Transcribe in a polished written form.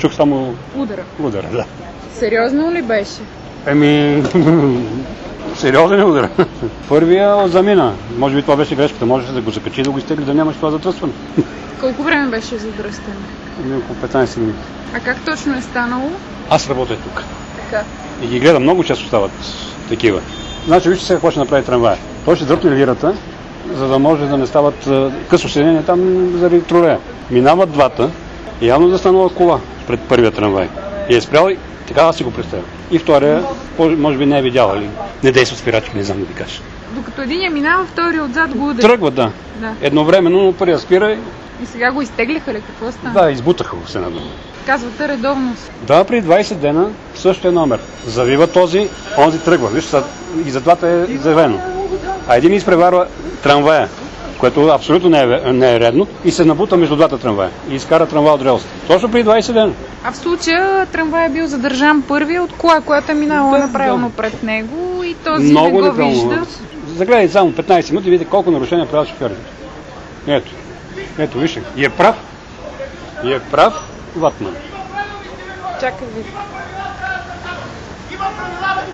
чух само удара, да. Сериозно ли беше? Сериозен е удар. Първия замина. Може би това беше грешката. Можеше да го закачи, да го изтегли, да нямаш това затръсване. Колко време беше задръстен? Около 15 минути. А как точно е станало? Аз работя тук. Така. И ги гледам, много често стават такива. Значи, вижте сега какво ще направи трамвая. Той ще дръпне лирата, за да може да не стават късо съединение там заради тролея. Минават двата и явно застанала кола пред първия трамвай. И е спрял и така аз си го представям. И втория, може би не е видяла или не действа спирачки, не знам да ви кажа. Докато един минава, втория отзад го удари. Тръгват, да. Едновременно, но първия спира и сега го изтеглиха ли? Какво стана? Да, избутаха го се надолу. Казвате редовно. Да, при 20 дена същия номер. Завива този, онзи тръгва. Виж, и за двата е заявено. А един изпреварва трамвая, което абсолютно не е редно, и се набута между двата трамвая. И изкара трамвая от релсите. Точно при 20 дена. А в случая трамвай е бил задържан първи от кола, която е минала неправилно пред него и този много не го вижда. Загледайте само 15 минути и видите колко нарушения правят шофьорите. Ето, вижте. И е прав Ватман. Чакай ви.